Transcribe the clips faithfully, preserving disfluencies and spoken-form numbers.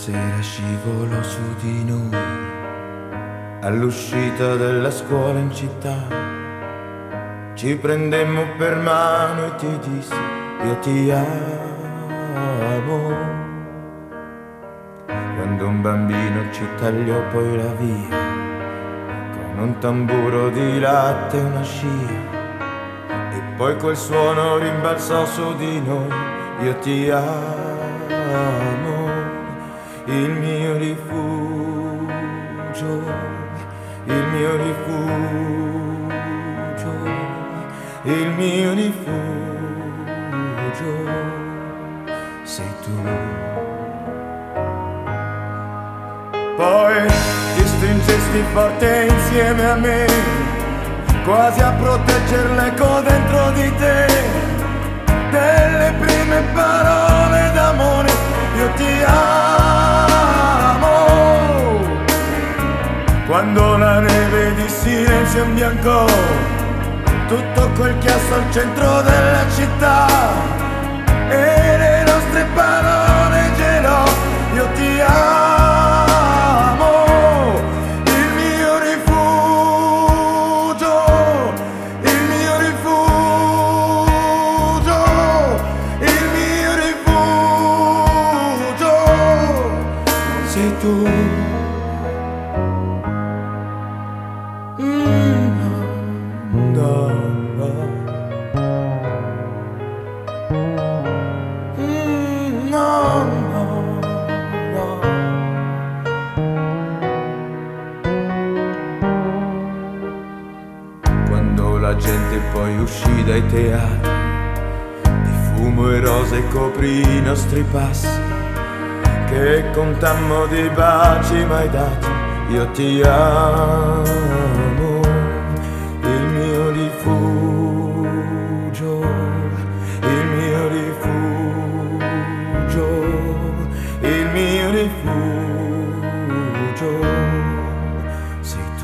sera scivolò su di noi, all'uscita della scuola in città. Ci prendemmo per mano e ti dissi io ti amo. Quando un bambino ci tagliò poi la via, con un tamburo di latte e una scia, e poi quel suono rimbalzò su di noi, io ti amo, il mio rifugio, il mio rifugio, il mio rifugio, sei tu. Poi ti stringesti forte insieme a me, quasi a protegger l'eco dentro di te, delle prime parole d'amore, io ti amo. Quando la neve di silenzio imbiancò tutto quel chiasso al centro della città, e le nostre parole gelò, io ti amo. La gente poi uscì dai teatri, di fumo e rose coprì i nostri passi, che contammo di baci mai dati, io ti amo, il mio rifugio, il mio rifugio, il mio rifugio, sei tu.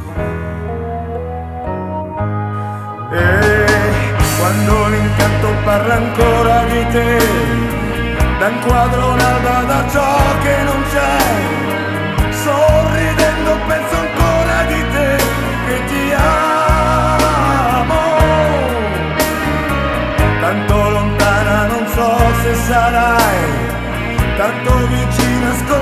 E quando l'incanto parla ancora di te, da un quadro un'alba da ciò che non c'è, sorridendo penso ancora di te, che ti amo. Tanto lontana non so se sarai, tanto vicina ascoltare